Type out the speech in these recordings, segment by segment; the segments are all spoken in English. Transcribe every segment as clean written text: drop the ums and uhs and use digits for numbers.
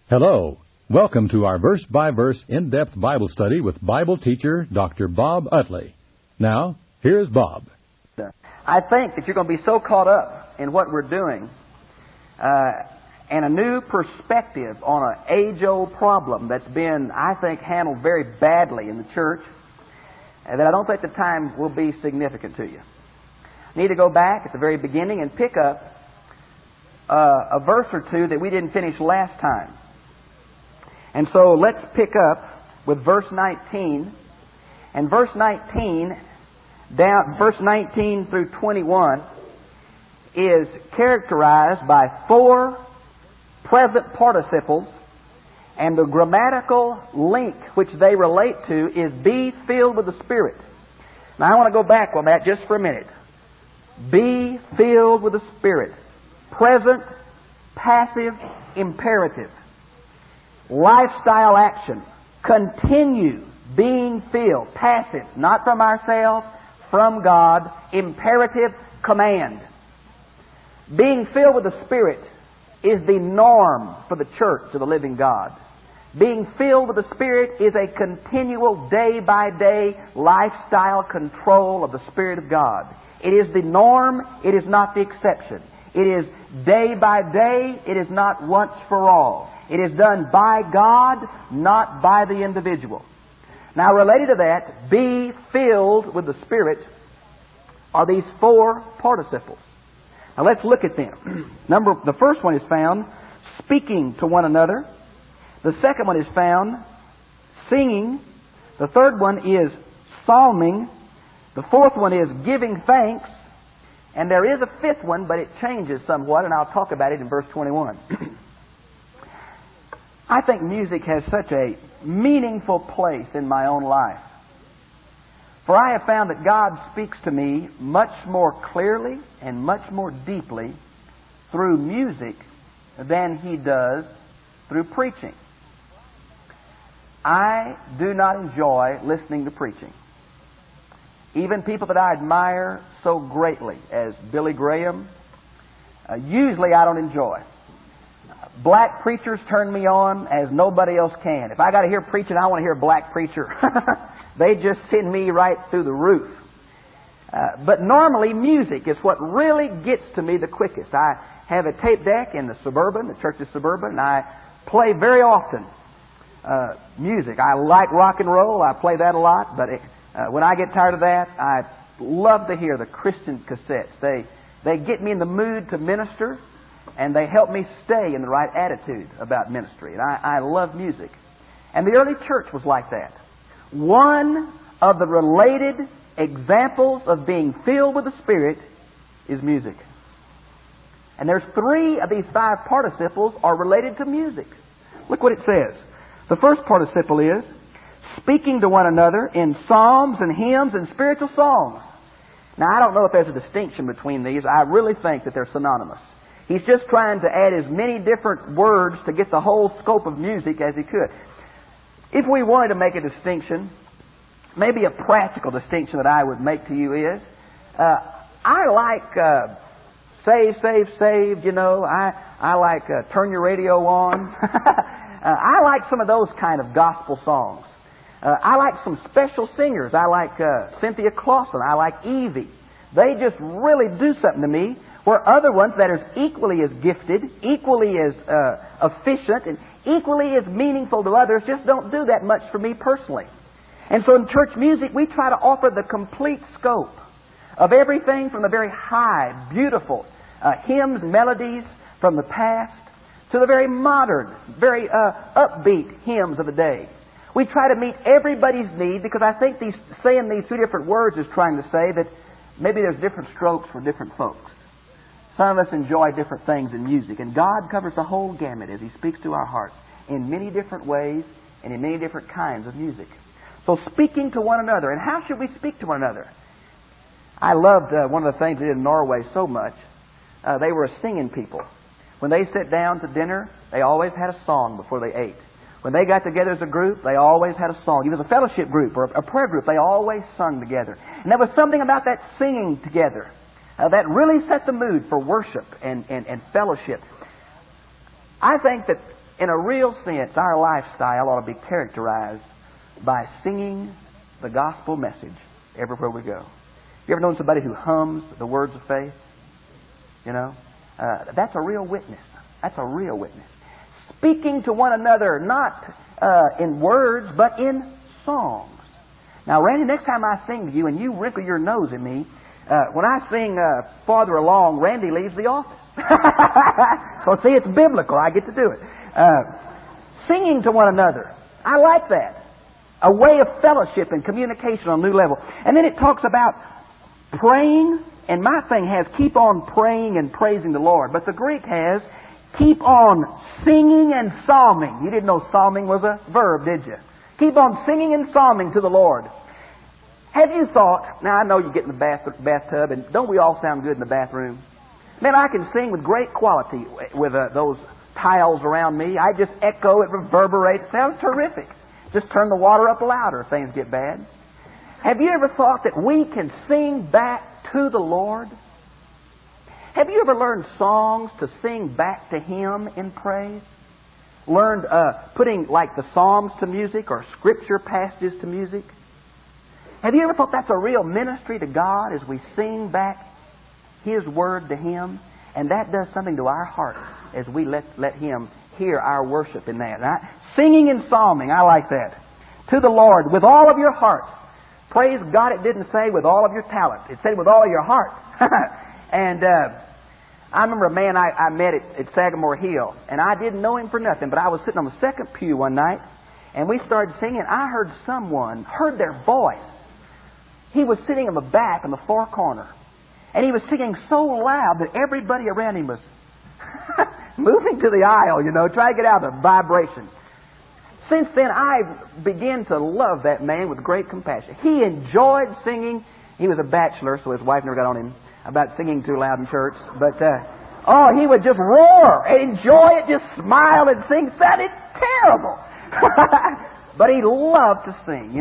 Hello. Welcome to our verse-by-verse in-depth Bible study with Bible teacher Dr. Bob Utley. Now, here's Bob. I think that you're going to be so caught up in what we're doing and a new perspective on an age-old problem that's been, I think, handled very badly in the church, that I don't think the time will be significant to you. You need to go back at the very beginning and pick up a verse or two that we didn't finish last time. And so let's pick up with verse 19. And verse 19 through 21 is characterized by four present participles, and the grammatical link which they relate to is be filled with the Spirit. Now I want to go back on that just for a minute. Be filled with the Spirit. Present, passive, imperative. Lifestyle action. Continue being filled. Passive, not from ourselves, from God. Imperative, command. Being filled with the Spirit is the norm for the church of the living God. Being filled with the Spirit is a continual day-by-day lifestyle control of the Spirit of God. It is the norm, it is not the exception. It is day by day, it is not once for all. It is done by God, not by the individual. Now, related to that, be filled with the Spirit are these four participles. Now, let's look at them. The first one is found speaking to one another. The second one is found singing. The third one is psalming. The fourth one is giving thanks. And there is a fifth one, but it changes somewhat, and I'll talk about it in verse 21. I think music has such a meaningful place in my own life. For I have found that God speaks to me much more clearly and much more deeply through music than He does through preaching. I do not enjoy listening to preaching. Even people that I admire so greatly as Billy Graham, usually I don't enjoy. Black preachers turn me on as nobody else can. If I got to hear preaching, I want to hear a black preacher. They just send me right through the roof. But normally music is what really gets to me the quickest. I have a tape deck in the church is Suburban, and I play very often music. I like rock and roll. I play that a lot, but when I get tired of that, I love to hear the Christian cassettes. They get me in the mood to minister, and they help me stay in the right attitude about ministry. And I love music. And the early church was like that. One of the related examples of being filled with the Spirit is music. And there's three of these five participles are related to music. Look what it says. The first participle is speaking to one another in psalms and hymns and spiritual songs. Now, I don't know if there's a distinction between these. I really think that they're synonymous. He's just trying to add as many different words to get the whole scope of music as he could. If we wanted to make a distinction, maybe a practical distinction that I would make to you is, I like Save, Save, Saved, you know. I like Turn Your Radio On. I like some of those kind of gospel songs. I like some special singers. I like Cynthia Clawson. I like Evie. They just really do something to me, where other ones that are equally as gifted, equally as efficient, and equally as meaningful to others just don't do that much for me personally. And so in church music, we try to offer the complete scope of everything from the very high, beautiful hymns, melodies from the past to the very modern, very upbeat hymns of the day. We try to meet everybody's need, because I think saying these two different words is trying to say that maybe there's different strokes for different folks. Some of us enjoy different things in music, and God covers the whole gamut as He speaks to our hearts in many different ways and in many different kinds of music. So speaking to one another, and how should we speak to one another? I loved one of the things they did in Norway so much. They were a singing people. When they sat down to dinner, they always had a song before they ate. When they got together as a group, they always had a song. It was a fellowship group or a prayer group. They always sung together. And there was something about that singing together that really set the mood for worship and fellowship. I think that In a real sense, our lifestyle ought to be characterized by singing the gospel message everywhere we go. You ever known somebody who hums the words of faith? You know? That's a real witness. That's a real witness. Speaking to one another, not in words, but in songs. Now, Randy, next time I sing to you and you wrinkle your nose at me, when I sing Farther Along, Randy leaves the office. So, see, it's biblical. I get to do it. Singing to one another. I like that. A way of fellowship and communication on a new level. And then it talks about praying, and my thing has keep on praying and praising the Lord. But the Greek has keep on singing and psalming. You didn't know psalming was a verb, did you? Keep on singing and psalming to the Lord. Have you thought, now I know you get in the bathtub, and don't we all sound good in the bathroom? Man, I can sing with great quality with those tiles around me. I just echo, it reverberates. It sounds terrific. Just turn the water up louder if things get bad. Have you ever thought that we can sing back to the Lord? Have you ever learned songs to sing back to Him in praise? Learned putting like the Psalms to music or Scripture passages to music? Have you ever thought that's a real ministry to God as we sing back His Word to Him? And that does something to our hearts as we let Him hear our worship in that. Right? Singing and psalming, I like that. To the Lord with all of your heart. Praise God, it didn't say with all of your talent. It said with all of your heart. And I remember a man I met at Sagamore Hill, and I didn't know him for nothing, but I was sitting on the second pew one night, and we started singing. I heard their voice. He was sitting in the back in the far corner, and he was singing so loud that everybody around him was moving to the aisle, trying to get out of the vibration. Since then, I began to love that man with great compassion. He enjoyed singing. He was a bachelor, so his wife never got on him about singing too loud in church. But, he would just roar and enjoy it, just smile and sing. Sounded terrible. But he loved to sing,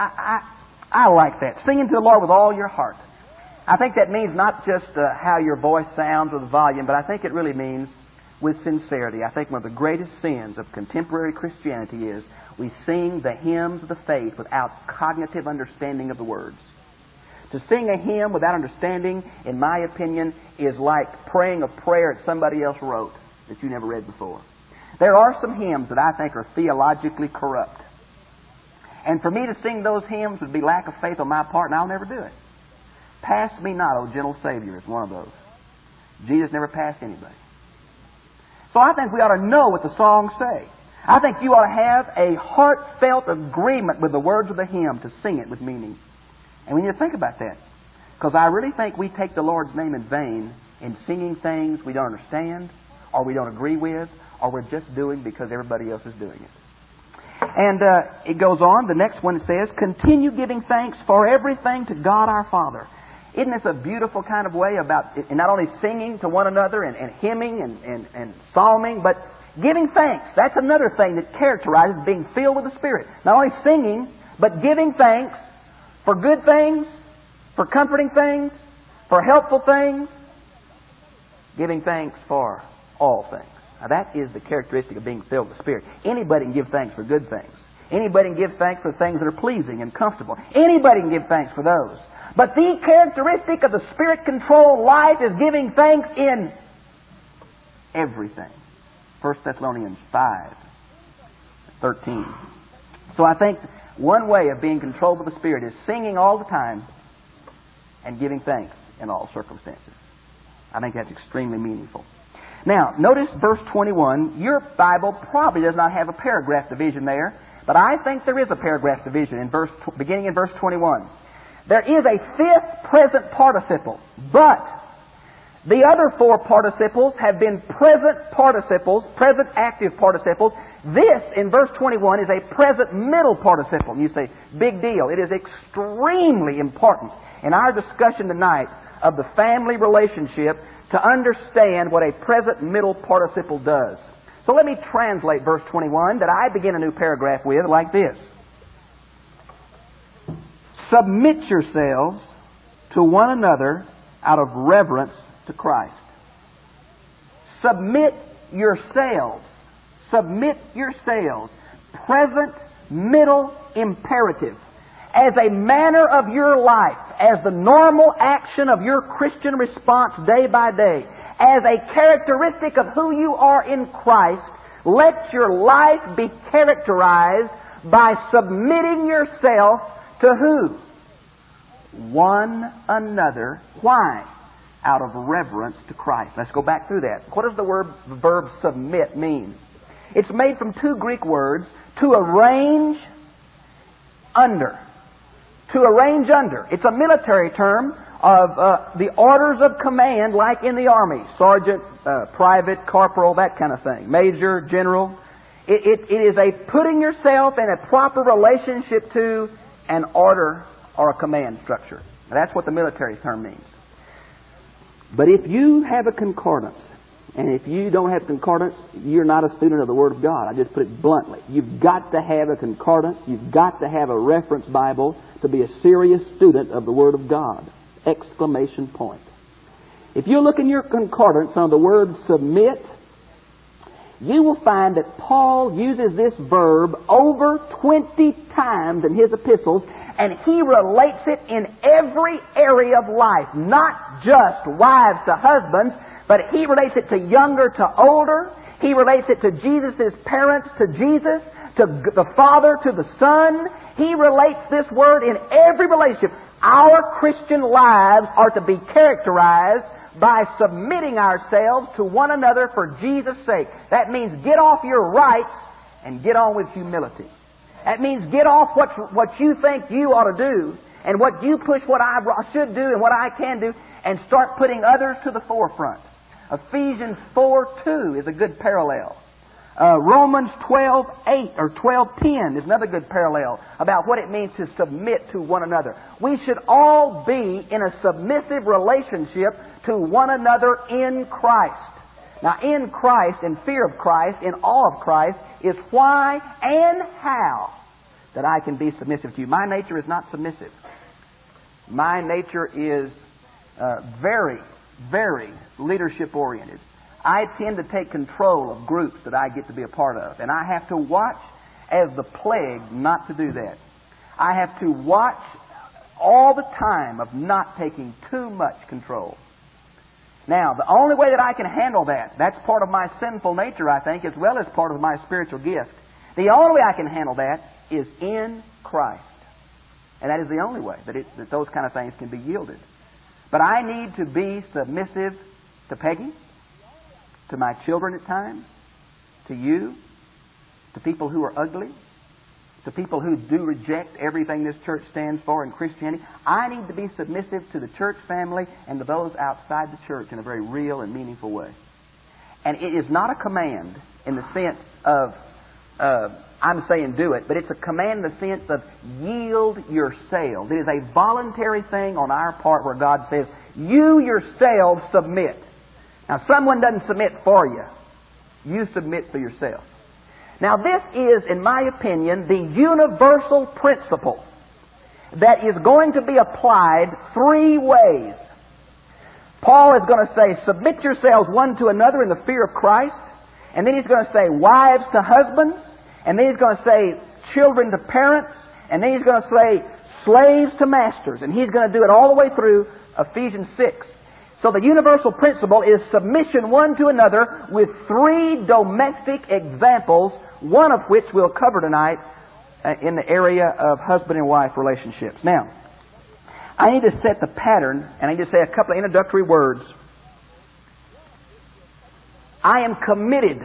I like that. Singing to the Lord with all your heart. I think that means not just how your voice sounds or the volume, but I think it really means with sincerity. I think one of the greatest sins of contemporary Christianity is we sing the hymns of the faith without cognitive understanding of the words. To sing a hymn without understanding, in my opinion, is like praying a prayer that somebody else wrote that you never read before. There are some hymns that I think are theologically corrupt. And for me to sing those hymns would be lack of faith on my part, and I'll never do it. Pass me not, O gentle Savior, is one of those. Jesus never passed anybody. So I think we ought to know what the songs say. I think you ought to have a heartfelt agreement with the words of the hymn to sing it with meaning. And we need to think about that. Because I really think we take the Lord's name in vain in singing things we don't understand, or we don't agree with, or we're just doing because everybody else is doing it. And it goes on, the next one says, continue giving thanks for everything to God our Father. Isn't this a beautiful kind of way about not only singing to one another and hymning and psalming, but giving thanks? That's another thing that characterizes being filled with the Spirit. Not only singing, but giving thanks for good things, for comforting things, for helpful things, giving thanks for all things. Now that is the characteristic of being filled with the Spirit. Anybody can give thanks for good things. Anybody can give thanks for things that are pleasing and comfortable. Anybody can give thanks for those. But the characteristic of the Spirit-controlled life is giving thanks in everything. 1 Thessalonians 5:13. So I think one way of being controlled by the Spirit is singing all the time and giving thanks in all circumstances. I think that's extremely meaningful. Now, notice verse 21. Your Bible probably does not have a paragraph division there, but I think there is a paragraph division beginning in verse 21. There is a fifth present participle, but the other four participles have been present participles, present active participles. This, in verse 21, is a present middle participle. And you say, big deal. It is extremely important in our discussion tonight of the family relationship to understand what a present middle participle does. So let me translate verse 21 that I begin a new paragraph with like this. Submit yourselves to one another out of reverence to Christ. Submit yourselves. submit yourselves. Present, middle, imperative. As a manner of your life, as the normal action of your Christian response day by day, as a characteristic of who you are in Christ, let your life be characterized by submitting yourself to who? One another. Why? Out of reverence to Christ. Let's go back through that. What does the verb submit mean? It's made from two Greek words, to arrange under. To arrange under. It's a military term of the orders of command, like in the Army. Sergeant, private, corporal, that kind of thing. Major, general. It is a putting yourself in a proper relationship to an order or a command structure. That's what the military term means. But if you have a concordance, and if you don't have concordance, you're not a student of the Word of God. I just put it bluntly. You've got to have a concordance. You've got to have a reference Bible to be a serious student of the Word of God. Exclamation point. If you look in your concordance on the word submit, you will find that Paul uses this verb over 20 times in his epistles, and he relates it in every area of life, not just wives to husbands, but he relates it to younger to older. He relates it to Jesus' parents to Jesus, to the Father to the Son. He relates this word in every relationship. Our Christian lives are to be characterized by submitting ourselves to one another for Jesus' sake. That means get off your rights and get on with humility. That means get off what you think you ought to do and what you push what I should do and what I can do, and start putting others to the forefront. Ephesians 4:2 is a good parallel. Romans 12:8 or 12:10 is another good parallel about what it means to submit to one another. We should all be in a submissive relationship to one another in Christ. Now, in Christ, in fear of Christ, in awe of Christ, is why and how that I can be submissive to you. My nature is not submissive. My nature is very, very leadership-oriented. I tend to take control of groups that I get to be a part of. And I have to watch as the plague not to do that. I have to watch all the time of not taking too much control. Now, the only way that I can handle that's part of my sinful nature, I think, as well as part of my spiritual gift. The only way I can handle that is in Christ. And that is the only way that those kind of things can be yielded. But I need to be submissive to Peggy, to my children at times, to you, to people who are ugly, to people who do reject everything this church stands for in Christianity. I need to be submissive to the church family and to those outside the church in a very real and meaningful way. And it is not a command in the sense of, I'm saying do it, but it's a command in the sense of yield yourselves. It is a voluntary thing on our part where God says, you yourselves submit. Now, someone doesn't submit for you. You submit for yourself. Now, this is, in my opinion, the universal principle that is going to be applied three ways. Paul is going to say, submit yourselves one to another in the fear of Christ. And then he's going to say, wives to husbands. And then he's going to say, children to parents. And then he's going to say, slaves to masters. And he's going to do it all the way through Ephesians 6. So the universal principle is submission one to another with three domestic examples, one of which we'll cover tonight in the area of husband and wife relationships. Now, I need to set the pattern, and I need to say a couple of introductory words. I am committed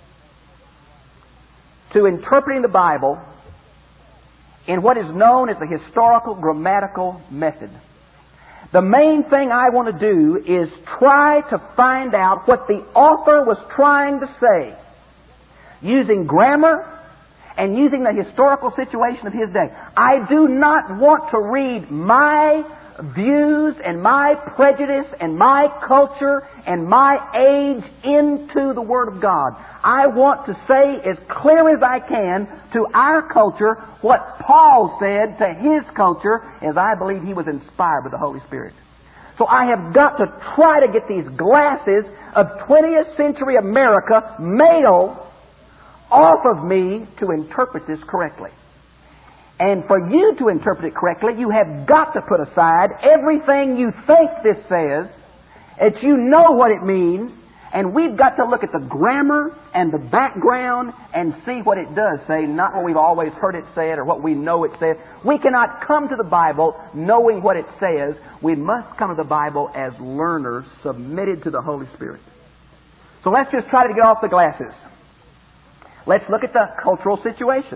to interpreting the Bible in what is known as the historical grammatical method. The main thing I want to do is try to find out what the author was trying to say using grammar and using the historical situation of his day. I do not want to read my views and my prejudice and my culture and my age into the Word of God. I want to say as clear as I can to our culture what Paul said to his culture, as I believe he was inspired by the Holy Spirit. So I have got to try to get these glasses of 20th century America, male, off of me to interpret this correctly. And for you to interpret it correctly, you have got to put aside everything you think this says, that you know what it means, and we've got to look at the grammar and the background and see what it does say, not what we've always heard it said or what we know it says. We cannot come to the Bible knowing what it says. We must come to the Bible as learners submitted to the Holy Spirit. So let's just try to get off the glasses. Let's look at the cultural situation.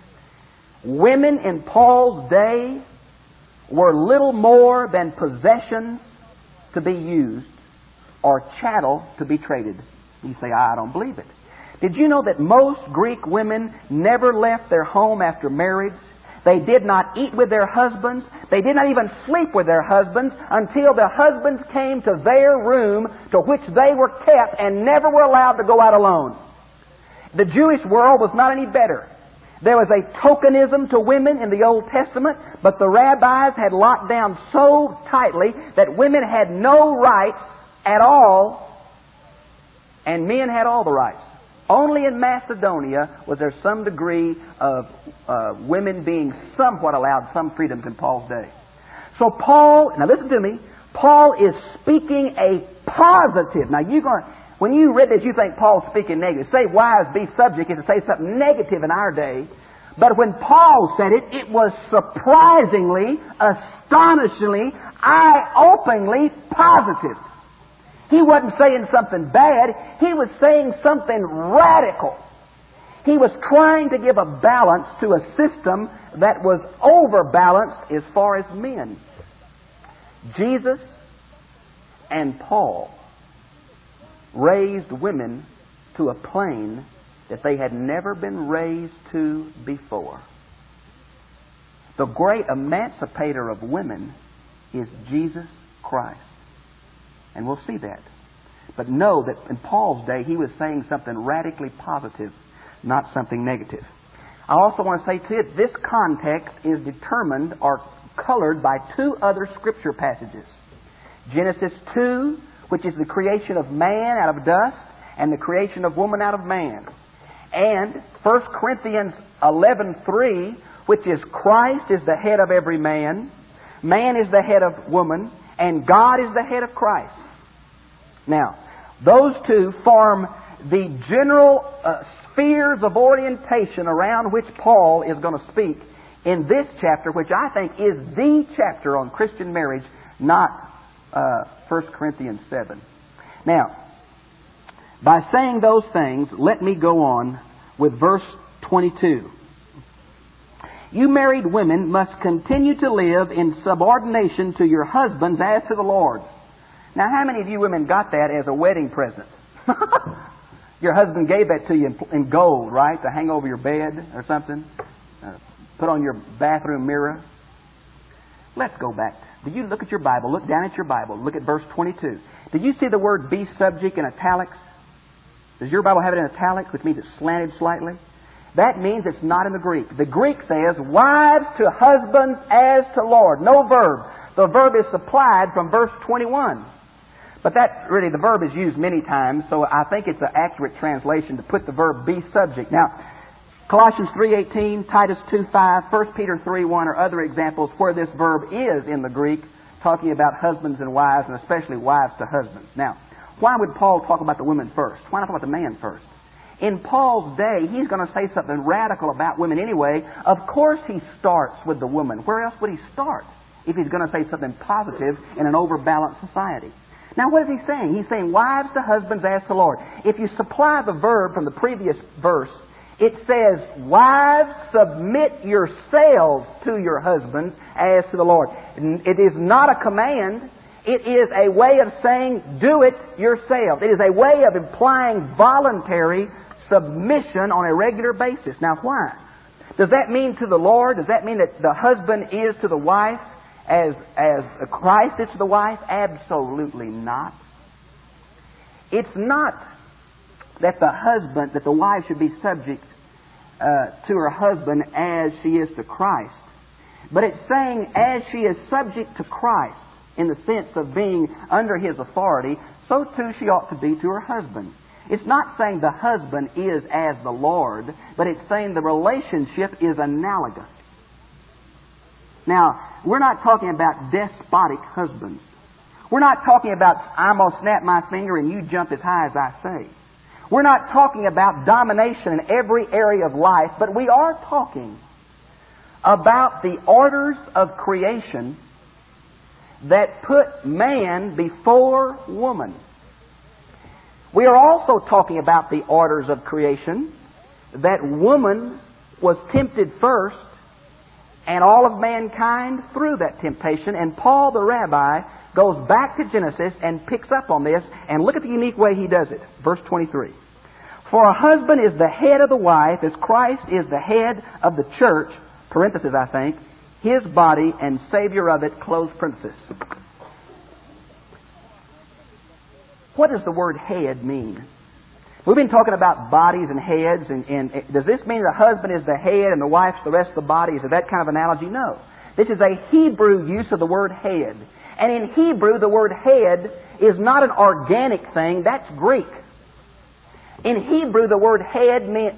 Women in Paul's day were little more than possessions to be used or chattel to be traded. You say, I don't believe it. Did you know that most Greek women never left their home after marriage? They did not eat with their husbands. They did not even sleep with their husbands until their husbands came to their room to which they were kept and never were allowed to go out alone. The Jewish world was not any better. There was a tokenism to women in the Old Testament, but the rabbis had locked down so tightly that women had no rights at all, and men had all the rights. Only in Macedonia was there some degree of women being somewhat allowed some freedoms in Paul's day. So Paul, now listen to me, Paul is speaking a positive. Now when you read this, you think Paul's speaking negative. Say wives be subject is to say something negative in our day. But when Paul said it, it was surprisingly, astonishingly, eye-openingly positive. He wasn't saying something bad. He was saying something radical. He was trying to give a balance to a system that was overbalanced as far as men. Jesus and Paul raised women to a plane that they had never been raised to before. The great emancipator of women is Jesus Christ. And we'll see that. But know that in Paul's day, he was saying something radically positive, not something negative. I also want to say to you, this context is determined or colored by two other Scripture passages. Genesis 2, which is the creation of man out of dust, and the creation of woman out of man. And 1 Corinthians 11:3, which is Christ is the head of every man, man is the head of woman, and God is the head of Christ. Now, those two form the general spheres of orientation around which Paul is going to speak in this chapter, which I think is the chapter on Christian marriage, not 1 Corinthians 7. Now, by saying those things, let me go on with verse 22. You married women must continue to live in subordination to your husbands as to the Lord. Now, how many of you women got that as a wedding present? Your husband gave that to you in gold, right? To hang over your bed or something? Put on your bathroom mirror? Let's go back. Do you look at your Bible? Look down at your Bible. Look at verse 22. Did you see the word be subject in italics? Does your Bible have it in italics, which means it's slanted slightly? That means it's not in the Greek. The Greek says, wives to husbands as to Lord. No verb. The verb is supplied from verse 21. But that really, the verb is used many times, so I think it's an accurate translation to put the verb be subject. Now, Colossians 3:18, Titus 2:5, 1 Peter 3:1 are other examples where this verb is in the Greek, talking about husbands and wives, and especially wives to husbands. Now, why would Paul talk about the women first? Why not talk about the man first? In Paul's day, he's going to say something radical about women anyway. Of course he starts with the woman. Where else would he start if he's going to say something positive in an overbalanced society? Now, what is he saying? He's saying, wives to husbands as to Lord. If you supply the verb from the previous verse, it says, wives, submit yourselves to your husbands as to the Lord. It is not a command. It is a way of saying, do it yourself. It is a way of implying voluntary submission on a regular basis. Now, why? Does that mean to the Lord? Does that mean that the husband is to the wife as Christ is to the wife? Absolutely not. It's not that the wife should be subject to her husband as she is to Christ. But it's saying as she is subject to Christ in the sense of being under His authority, so too she ought to be to her husband. It's not saying the husband is as the Lord, but it's saying the relationship is analogous. Now, we're not talking about despotic husbands. We're not talking about, I'm going to snap my finger and you jump as high as I say. We're not talking about domination in every area of life, but we are talking about the orders of creation that put man before woman. We are also talking about the orders of creation that woman was tempted first and all of mankind through that temptation. And Paul the rabbi goes back to Genesis and picks up on this, and look at the unique way he does it. Verse 23. For a husband is the head of the wife, as Christ is the head of the church, parenthesis I think, his body and Savior of it, close parenthesis. What does the word head mean? We've been talking about bodies and heads, and does this mean the husband is the head and the wife's the rest of the body? Is it that kind of analogy? No. This is a Hebrew use of the word head. And in Hebrew, the word head is not an organic thing, that's Greek. In Hebrew, the word head meant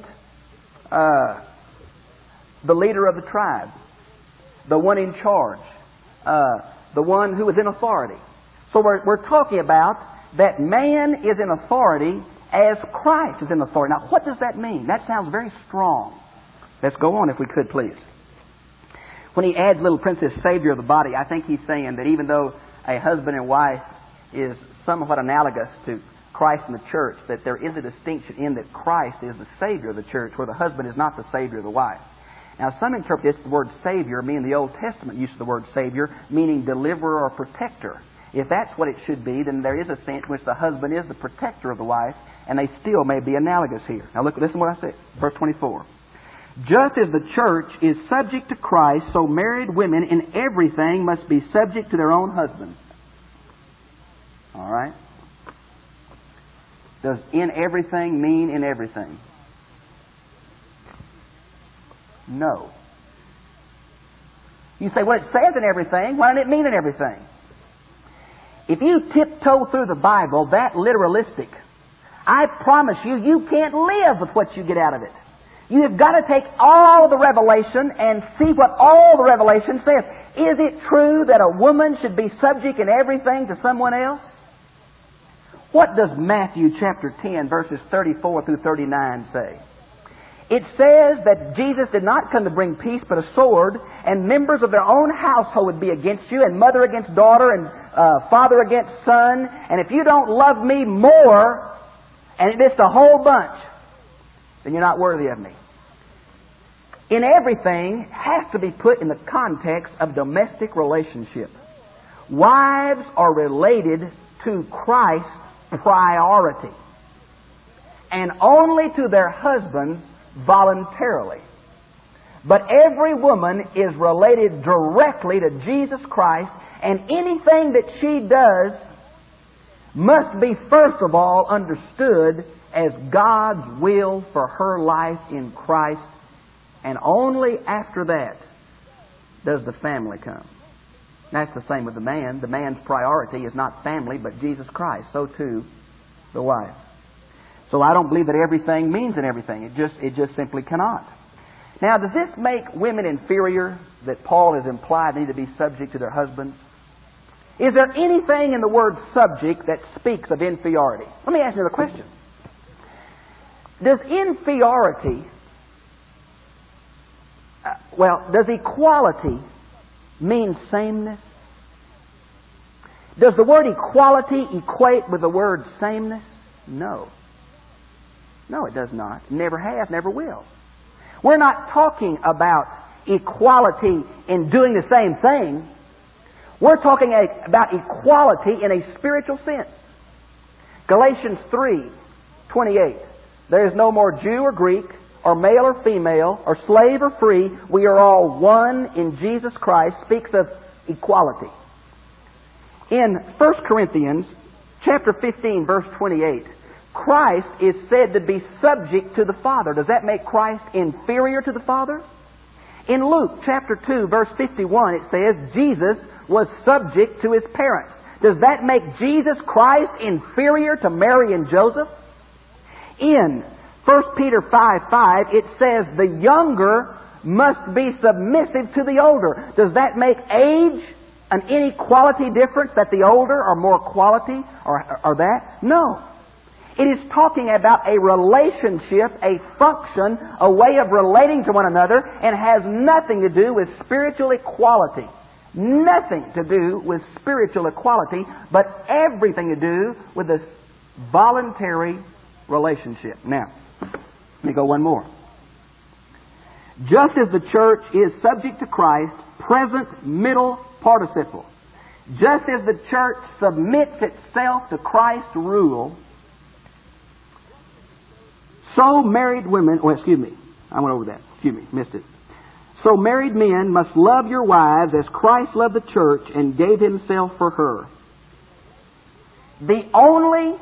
the leader of the tribe, the one in charge, the one who is in authority. So we're talking about that man is in authority as Christ is in authority. Now, what does that mean? That sounds very strong. Let's go on if we could, please. When he adds little princess, Savior of the body, I think he's saying that even though a husband and wife is somewhat analogous to Christ and the church, that there is a distinction in that Christ is the Savior of the church, where the husband is not the Savior of the wife. Now, some interpret this, the word Savior, meaning the Old Testament use of the word Savior, meaning deliverer or protector. If that's what it should be, then there is a sense in which the husband is the protector of the wife, and they still may be analogous here. Now, listen to what I said. Verse 24. Just as the church is subject to Christ, so married women in everything must be subject to their own husbands. All right? Does in everything mean in everything? No. You say, well, it says in everything. Why doesn't it mean in everything? If you tiptoe through the Bible that literalistic, I promise you, you can't live with what you get out of it. You have got to take all the revelation and see what all the revelation says. Is it true that a woman should be subject in everything to someone else? What does Matthew chapter 10, verses 34 through 39 say? It says that Jesus did not come to bring peace but a sword, and members of their own household would be against you, and mother against daughter, and father against son. And if you don't love me more, and it's a whole bunch, then you're not worthy of me. In everything has to be put in the context of domestic relationship. Wives are related to Christ's priority, and only to their husbands voluntarily. But every woman is related directly to Jesus Christ, and anything that she does must be first of all understood as God's will for her life in Christ, and only after that does the family come. That's the same with the man. The man's priority is not family, but Jesus Christ. So too, the wife. So I don't believe that everything means in everything. It just simply cannot. Now, does this make women inferior that Paul has implied need to be subject to their husbands? Is there anything in the word subject that speaks of inferiority? Let me ask you another question. Does inferiority, does equality mean sameness? Does the word equality equate with the word sameness? No. No, it does not. Never has, never will. We're not talking about equality in doing the same thing. We're talking about equality in a spiritual sense. Galatians 3:28. There is no more Jew or Greek, or male or female, or slave or free. We are all one in Jesus Christ. Speaks of equality. In 1 Corinthians chapter 15, verse 28, Christ is said to be subject to the Father. Does that make Christ inferior to the Father? In Luke chapter 2, verse 51, it says Jesus was subject to His parents. Does that make Jesus Christ inferior to Mary and Joseph? In 1 Peter 5:5, it says the younger must be submissive to the older. Does that make age an inequality difference, that the older are more quality or that? No. It is talking about a relationship, a function, a way of relating to one another, and has nothing to do with spiritual equality. Nothing to do with spiritual equality, but everything to do with this voluntary relationship. Now, let me go one more. Just as the church is subject to Christ, present middle participle. Just as the church submits itself to Christ's rule, so married women, I went over that. Missed it. So married men must love your wives as Christ loved the church and gave Himself for her. The only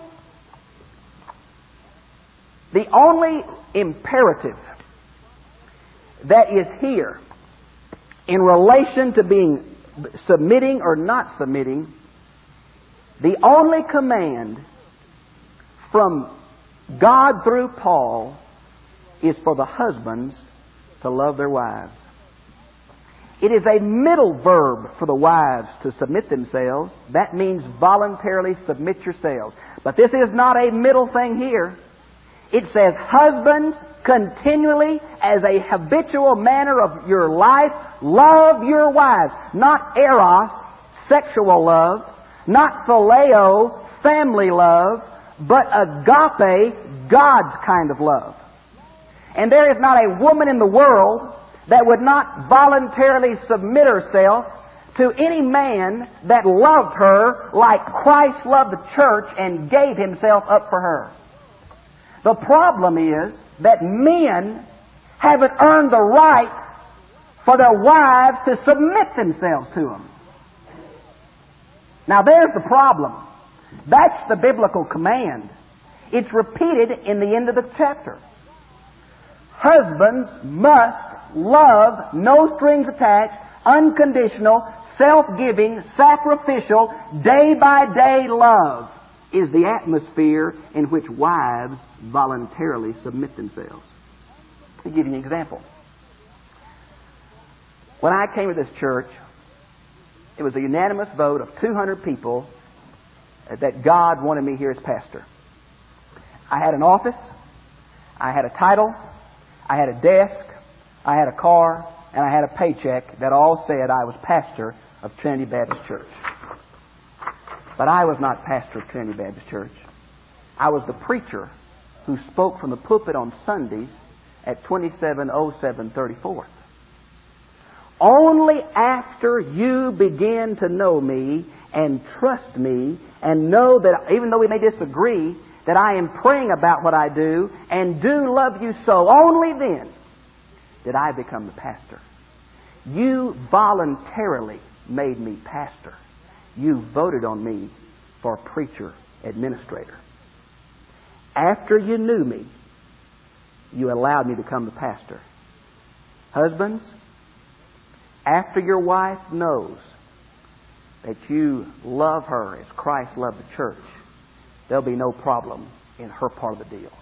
imperative that is here in relation to being submitting or not submitting, the only command from God through Paul is for the husbands to love their wives. It is a middle verb for the wives to submit themselves. That means voluntarily submit yourselves. But this is not a middle thing here. It says, husbands, continually, as a habitual manner of your life, love your wives. Not eros, sexual love. Not phileo, family love. But agape, God's kind of love. And there is not a woman in the world that would not voluntarily submit herself to any man that loved her like Christ loved the church and gave Himself up for her. The problem is that men haven't earned the right for their wives to submit themselves to them. Now there's the problem. That's the biblical command. It's repeated in the end of the chapter. Husbands must love, no strings attached, unconditional, self-giving, sacrificial, day-by-day love is the atmosphere in which wives voluntarily submit themselves. I'll give you an example. When I came to this church, it was a unanimous vote of 200 people that God wanted me here as pastor. I had an office, I had a title, I had a desk, I had a car, and I had a paycheck that all said I was pastor of Trinity Baptist Church. But I was not pastor of Trinity Baptist Church. I was the preacher who spoke from the pulpit on Sundays at 2707 34th. Only after you begin to know me and trust me and know that even though we may disagree, that I am praying about what I do and do love you so, only then did I become the pastor. You voluntarily made me pastor. You voted on me for preacher, administrator. After you knew me, you allowed me to become the pastor. Husbands, after your wife knows that you love her as Christ loved the church, there'll be no problem in her part of the deal.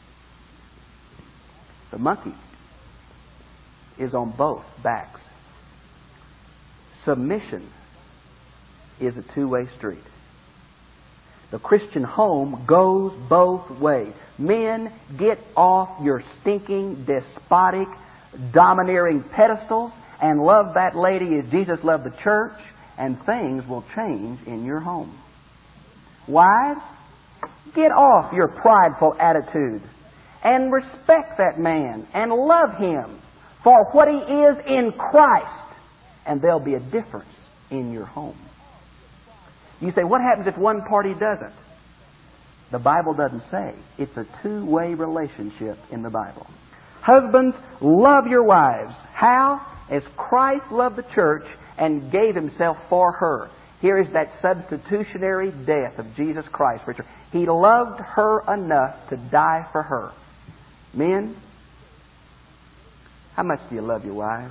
The monkey is on both backs. Submission is a two-way street. The Christian home goes both ways. Men, get off your stinking, despotic, domineering pedestals and love that lady as Jesus loved the church, and things will change in your home. Wives, get off your prideful attitude and respect that man and love him for what he is in Christ, and there'll be a difference in your home. You say, what happens if one party doesn't? The Bible doesn't say. It's a two-way relationship in the Bible. Husbands, love your wives. How? As Christ loved the church and gave Himself for her. Here is that substitutionary death of Jesus Christ. He loved her enough to die for her. Men, how much do you love your wives?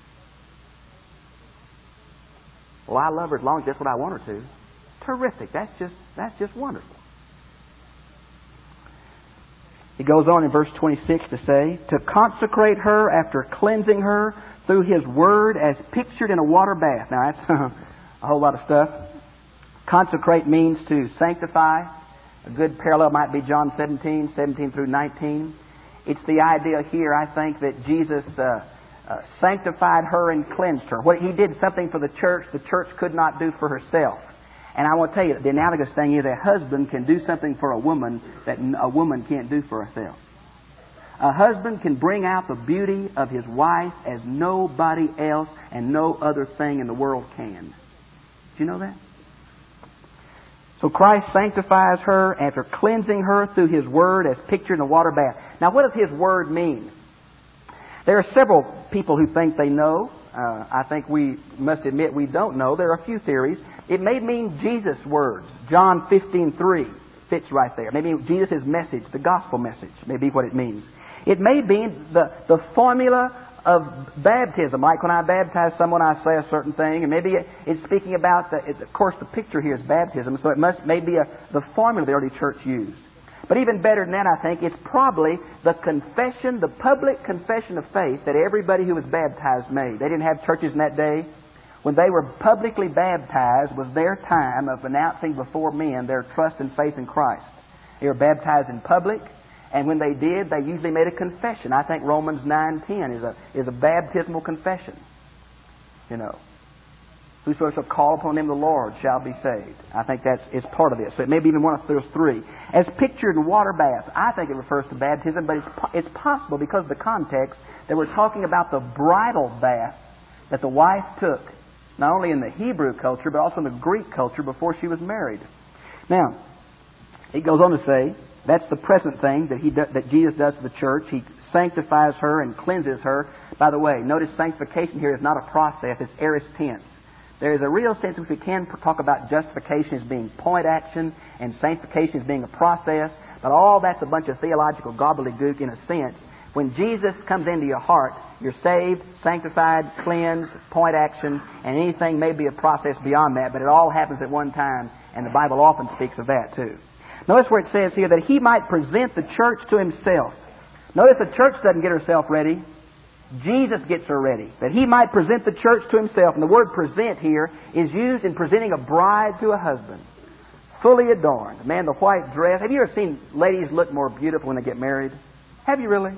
Well, I love her as long as that's what I want her to. Terrific. That's just wonderful. He goes on in verse 26 to say, to consecrate her after cleansing her through His Word as pictured in a water bath. Now that's a whole lot of stuff. Consecrate means to sanctify. A good parallel might be John 17 through 19. It's the idea here, I think, that Jesus sanctified her and cleansed her. What He did something for the church could not do for herself. And I want to tell you, the analogous thing is a husband can do something for a woman that a woman can't do for herself. A husband can bring out the beauty of his wife as nobody else and no other thing in the world can. Do you know that? So Christ sanctifies her after cleansing her through His Word as pictured in a water bath. Now what does His Word mean? There are several people who think they know. I think we must admit we don't know. There are a few theories. It may mean Jesus' words. John 15:3 fits right there. Maybe Jesus' message, the gospel message, may be what it means. It may be the formula of baptism. Like when I baptize someone, I say a certain thing, and maybe it's speaking about of course, the picture here is baptism, so it may be the formula the early church used. But even better than that, I think, it's probably the confession, the public confession of faith that everybody who was baptized made. They didn't have churches in that day. When they were publicly baptized was their time of announcing before men their trust and faith in Christ. They were baptized in public, and when they did, they usually made a confession. I think Romans 9:10 is a baptismal confession. You know, whosoever shall call upon Him the Lord shall be saved. I think it's part of this. So it may be even one of those three. As pictured in water bath, I think it refers to baptism, but it's possible because of the context that we're talking about the bridal bath that the wife took, not only in the Hebrew culture, but also in the Greek culture before she was married. Now, it goes on to say, that's the present thing that Jesus does to the church. He sanctifies her and cleanses her. By the way, notice sanctification here is not a process, it's aorist tense. There is a real sense in which we can talk about justification as being point action and sanctification as being a process, but all that's a bunch of theological gobbledygook in a sense. When Jesus comes into your heart, you're saved, sanctified, cleansed, point action, and anything may be a process beyond that, but it all happens at one time, and the Bible often speaks of that too. Notice where it says here that He might present the church to Himself. Notice the church doesn't get herself ready. Jesus gets her ready. That He might present the church to Himself. And the word present here is used in presenting a bride to a husband. Fully adorned. Man, the white dress. Have you ever seen ladies look more beautiful when they get married? Have you really?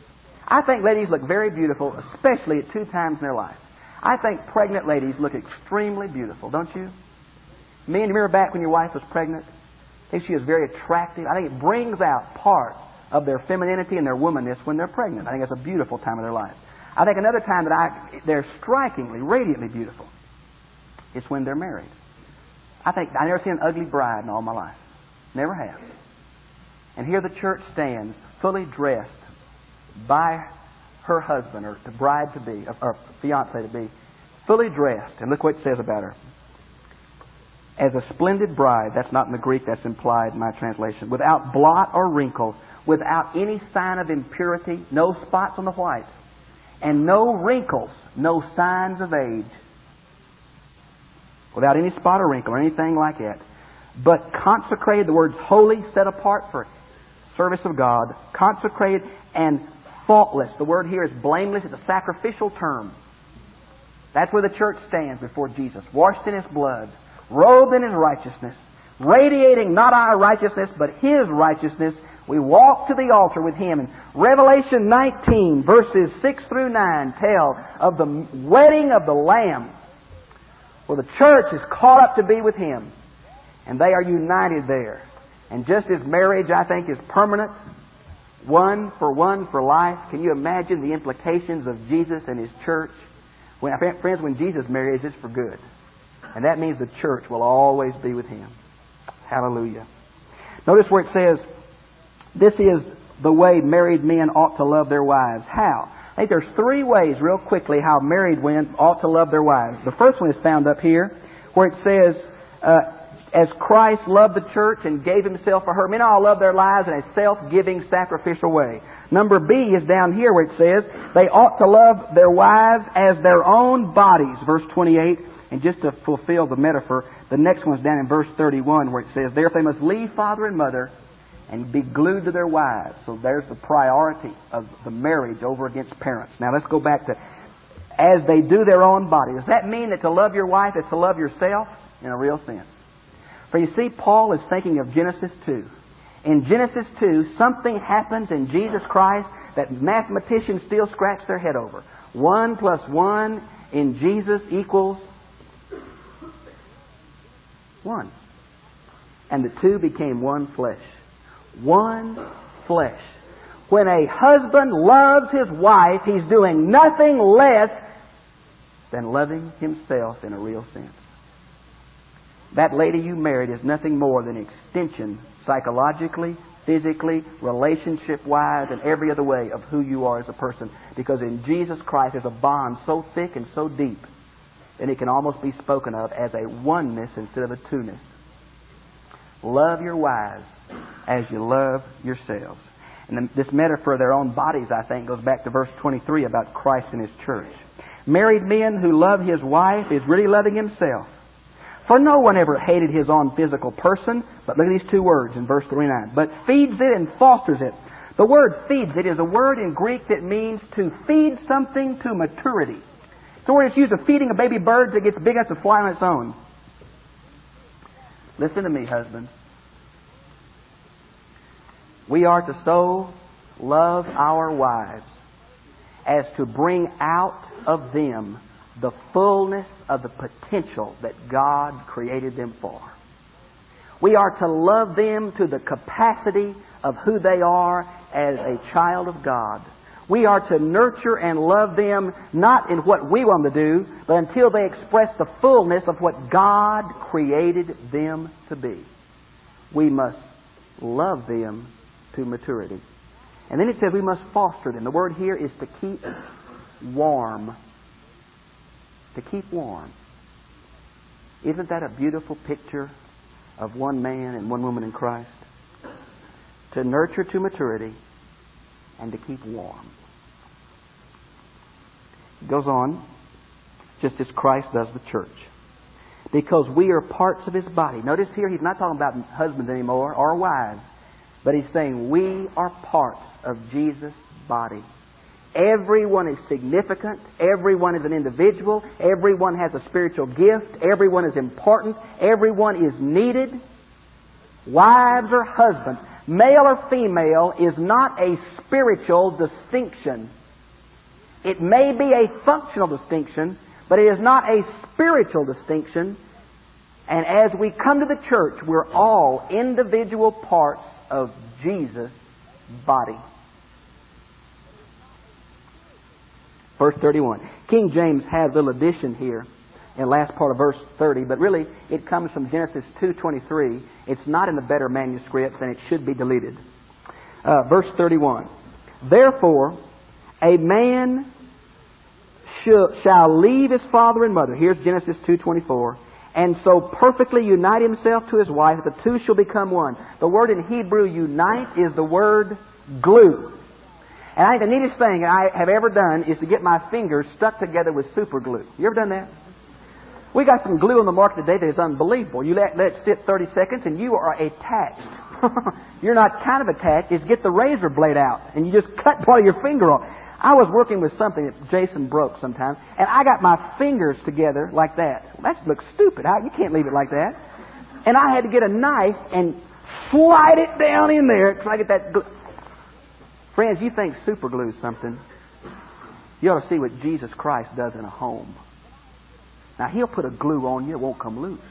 I think ladies look very beautiful, especially at two times in their life. I think pregnant ladies look extremely beautiful, don't you? Me, and you remember back when your wife was pregnant? I think she was very attractive. I think it brings out part of their femininity and their womanness when they're pregnant. I think that's a beautiful time of their life. I think another time that they're strikingly, radiantly beautiful is when they're married. I've never seen an ugly bride in all my life. Never have. And here the church stands fully dressed by her husband, or the bride to be, or fiancé to be, fully dressed. And look what it says about her. As a splendid bride, that's not in the Greek, that's implied in my translation, without blot or wrinkle, without any sign of impurity, no spots on the white, and no wrinkles, no signs of age, without any spot or wrinkle or anything like that, but consecrated, the word's holy, set apart for service of God, consecrated and faultless. The word here is blameless. It's a sacrificial term. That's where the church stands before Jesus, washed in His blood, robed in His righteousness, radiating not our righteousness, but His righteousness. We walk to the altar with Him. And Revelation 19, verses 6 through 9, tell of the wedding of the Lamb, where the church is caught up to be with Him. And they are united there. And just as marriage, I think, is permanent, one for life, can you imagine the implications of Jesus and His church? Friends, when Jesus marries, it's for good. And that means the church will always be with Him. Hallelujah. Notice where it says, this is the way married men ought to love their wives. How? I think there's three ways, real quickly, how married men ought to love their wives. The first one is found up here, where it says, as Christ loved the church and gave Himself for her. Men ought to love their lives in a self-giving, sacrificial way. Number B is down here where it says, they ought to love their wives as their own bodies. Verse 28. And just to fulfill the metaphor, the next one's down in verse 31 where it says, therefore they must leave father and mother and be glued to their wives. So there's the priority of the marriage over against parents. Now let's go back to, as they do their own body. Does that mean that to love your wife is to love yourself? In a real sense. For you see, Paul is thinking of Genesis 2. In Genesis 2, something happens in Jesus Christ that mathematicians still scratch their head over. 1 plus 1 in Jesus equals 1. And the two became one flesh. One flesh. When a husband loves his wife, he's doing nothing less than loving himself in a real sense. That lady you married is nothing more than an extension, psychologically, physically, relationship-wise, and every other way of who you are as a person. Because in Jesus Christ there's a bond so thick and so deep that it can almost be spoken of as a oneness instead of a two-ness. Love your wives as you love yourselves. And this metaphor of their own bodies, I think, goes back to verse 23 about Christ and His church. Married men who love his wife is really loving himself. For no one ever hated his own physical person, but look at these two words in verse 39, but feeds it and fosters it. The word feeds it is a word in Greek that means to feed something to maturity. It's the word it's used of feeding a baby bird that gets big enough to fly on its own. Listen to me, husbands. We are to so love our wives as to bring out of them the fullness of the potential that God created them for. We are to love them to the capacity of who they are as a child of God. We are to nurture and love them not in what we want them to do, but until they express the fullness of what God created them to be. We must love them to maturity. And then it says we must foster them. The word here is to keep warm. To keep warm. Isn't that a beautiful picture of one man and one woman in Christ? To nurture to maturity and to keep warm. It goes on, just as Christ does the church. Because we are parts of His body. Notice here, He's not talking about husbands anymore or wives, but He's saying we are parts of Jesus' body. Everyone is significant. Everyone is an individual. Everyone has a spiritual gift. Everyone is important. Everyone is needed. Wives or husbands, male or female, is not a spiritual distinction. It may be a functional distinction, but it is not a spiritual distinction. And as we come to the church, we're all individual parts of Jesus' body. Verse 31. King James has a little addition here in the last part of verse 30, but really it comes from Genesis 2:23. It's not in the better manuscripts, and it should be deleted. Verse 31. Therefore, a man shall leave his father and mother. Here's Genesis 2:24. And so perfectly unite himself to his wife, the two shall become one. The word in Hebrew, unite, is the word glue. And I think the neatest thing I have ever done is to get my fingers stuck together with super glue. You ever done that? We got some glue on the market today that is unbelievable. You let it sit 30 seconds and you are attached. You're not kind of attached. Just get the razor blade out and you just cut part of your finger off. I was working with something that Jason broke sometime, and I got my fingers together like that. That looks stupid. You can't leave it like that. And I had to get a knife and slide it down in there because I get that glue. Friends, you think super glue is something. You ought to see what Jesus Christ does in a home. Now, He'll put a glue on you, it won't come loose.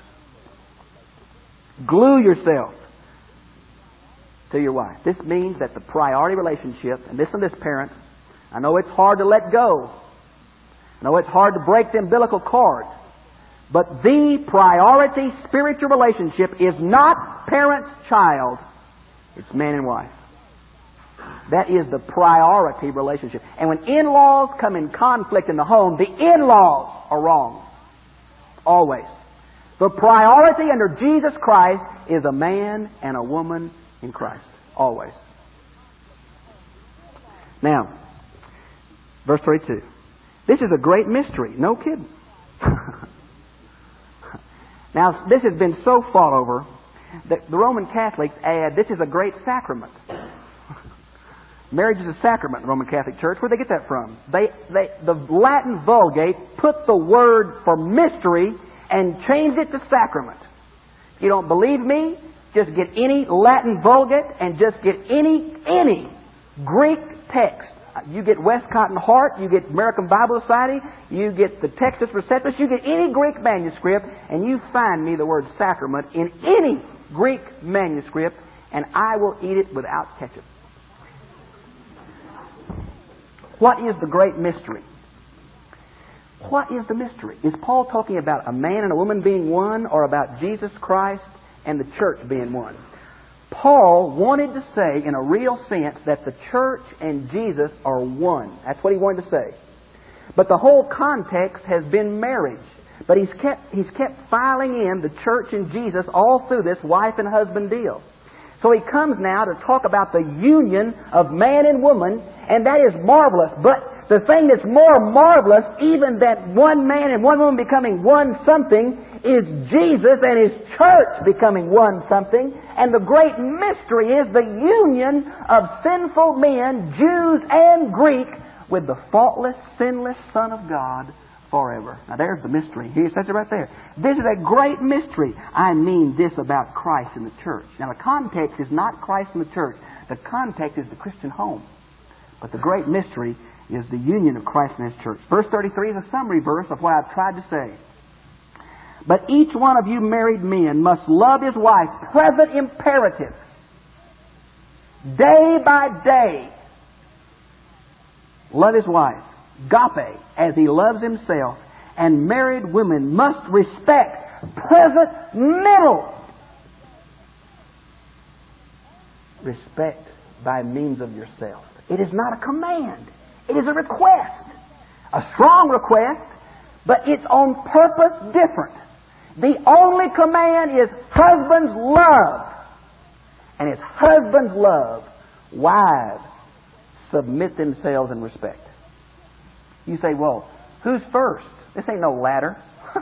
Glue yourself to your wife. This means that the priority relationship, and listen to this, parents, I know it's hard to let go. I know it's hard to break the umbilical cord. But the priority spiritual relationship is not parent-child. It's man and wife. That is the priority relationship. And when in-laws come in conflict in the home, the in-laws are wrong. Always. The priority under Jesus Christ is a man and a woman in Christ. Always. Now, verse 32. This is a great mystery. No kidding. Now, this has been so fought over The Roman Catholics add, this is a great sacrament. Marriage is a sacrament in the Roman Catholic Church. Where'd they get that from? The Latin Vulgate put the word for mystery and changed it to sacrament. If you don't believe me, just get any Latin Vulgate and just get any Greek text. You get Westcott and Hart, you get American Bible Society, you get the Textus Receptus, you get any Greek manuscript, and you find me the word sacrament in any Greek manuscript, and I will eat it without ketchup. What is the great mystery? What is the mystery? Is Paul talking about a man and a woman being one, or about Jesus Christ and the church being one? Paul wanted to say, in a real sense, that the church and Jesus are one. That's what he wanted to say. But the whole context has been marriage. But he's kept filing in the church and Jesus all through this wife and husband deal. So he comes now to talk about the union of man and woman, and that is marvelous. But the thing that's more marvelous, even than one man and one woman becoming one something, is Jesus and His church becoming one something. And the great mystery is the union of sinful men, Jews and Greek, with the faultless, sinless Son of God forever. Now there's the mystery. He says it right there. This is a great mystery. I mean this about Christ and the church. Now the context is not Christ and the church. The context is the Christian home. But the great mystery is the union of Christ and His church. Verse 33 is a summary verse of what I've tried to say. But each one of you married men must love his wife, present imperative, day by day. Love his wife, agape, as he loves himself. And married women must respect, present middle. Respect by means of yourself. It is not a command. It is a request. A strong request, but it's on purpose different. The only command is husbands love. And it's husbands love. Wives submit themselves in respect. You say, well, who's first? This ain't no ladder.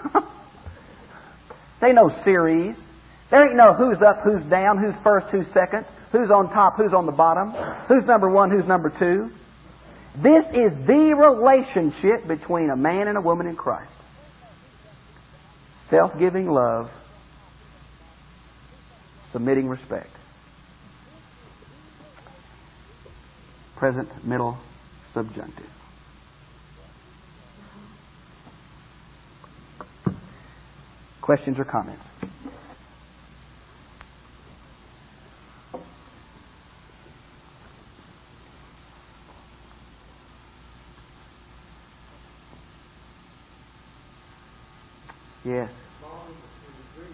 There ain't no series. There ain't no who's up, who's down, who's first, who's second, who's on top, who's on the bottom, who's number one, who's number two. This is the relationship between a man and a woman in Christ. Self-giving love, submitting respect. Present, middle, subjunctive. Questions or comments? Yes. On verse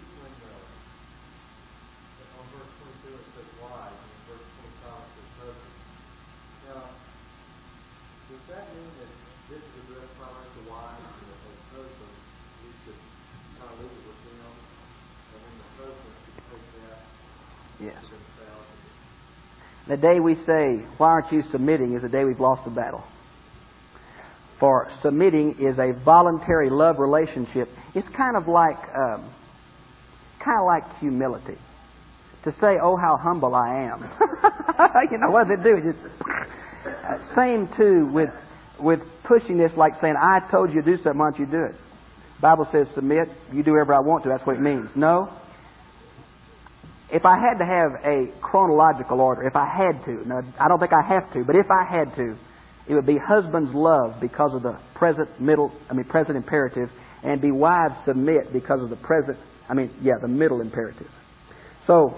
22 it says wives, and in verse 25 it says husbands. Now, does that mean that this is addressed primarily to wives, and that as husbands we should kind of leave it with them, and then the husbands should take that Yes. to themselves? The day we say, why aren't you submitting, is the day we've lost the battle. For submitting is a voluntary love relationship. It's kind of like humility. To say, oh, how humble I am. You know, what does it do? It just, same too with pushing this, like saying, I told you to do something, why don't you do it? The Bible says submit, you do whatever I want to, that's what it means. No. If I had to have a chronological order, if I had to, no, I don't think I have to, but if I had to, it would be husbands love because of the present imperative, and be wives submit because of the middle imperative. So,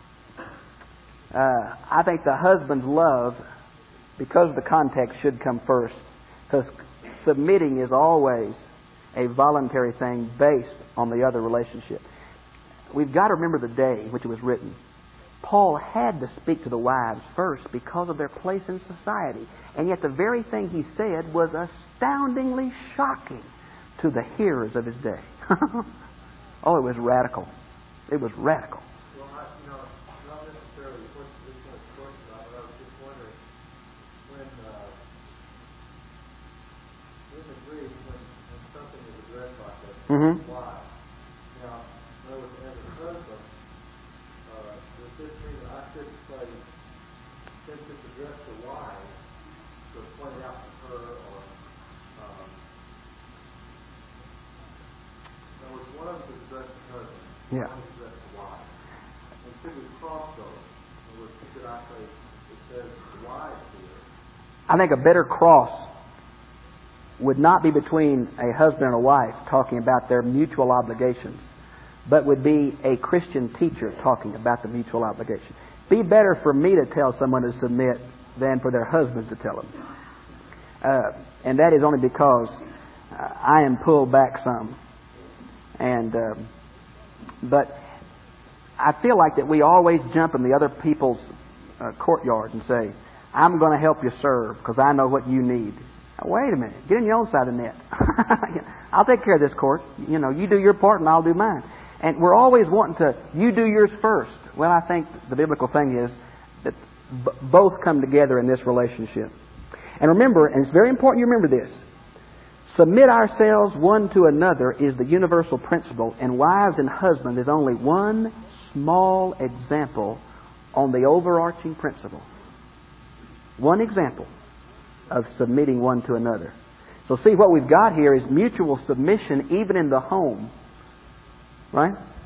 I think the husband's love, because of the context, should come first. Because submitting is always a voluntary thing based on the other relationship. We've got to remember the day in which it was written. Paul had to speak to the wives first because of their place in society. And yet the very thing he said was astoundingly shocking to the hearers of his day. Oh, it was radical. It was radical. Well, not necessarily what this one is talking about, but I was just wondering, when in the Greek, when something is addressed like that, Mm-hmm. why? Now, in other words, as a husband, does this mean that I should say, since it's addressed to wives, to point out to her, or in other words, one of them is addressed to husband, Yeah. one is addressed to wives. And should we cross those? In other words, should I say, it says wives here? I think a better cross would not be between a husband and a wife talking about their mutual obligations, but would be a Christian teacher talking about the mutual obligation. Be better for me to tell someone to submit than for their husband to tell them. And that is only because I am pulled back some. And but I feel like that we always jump in the other people's courtyard and say, I'm going to help you serve because I know what you need. Now, wait a minute. Get in your own side of the net. I'll take care of this court. You know, you do your part and I'll do mine. And we're always wanting to, you do yours first. Well, I think the biblical thing is that both come together in this relationship. And remember, and it's very important you remember this, submit ourselves one to another is the universal principle, and wives and husbands is only one small example on the overarching principle. One example of submitting one to another. So see, what we've got here is mutual submission even in the home. Right?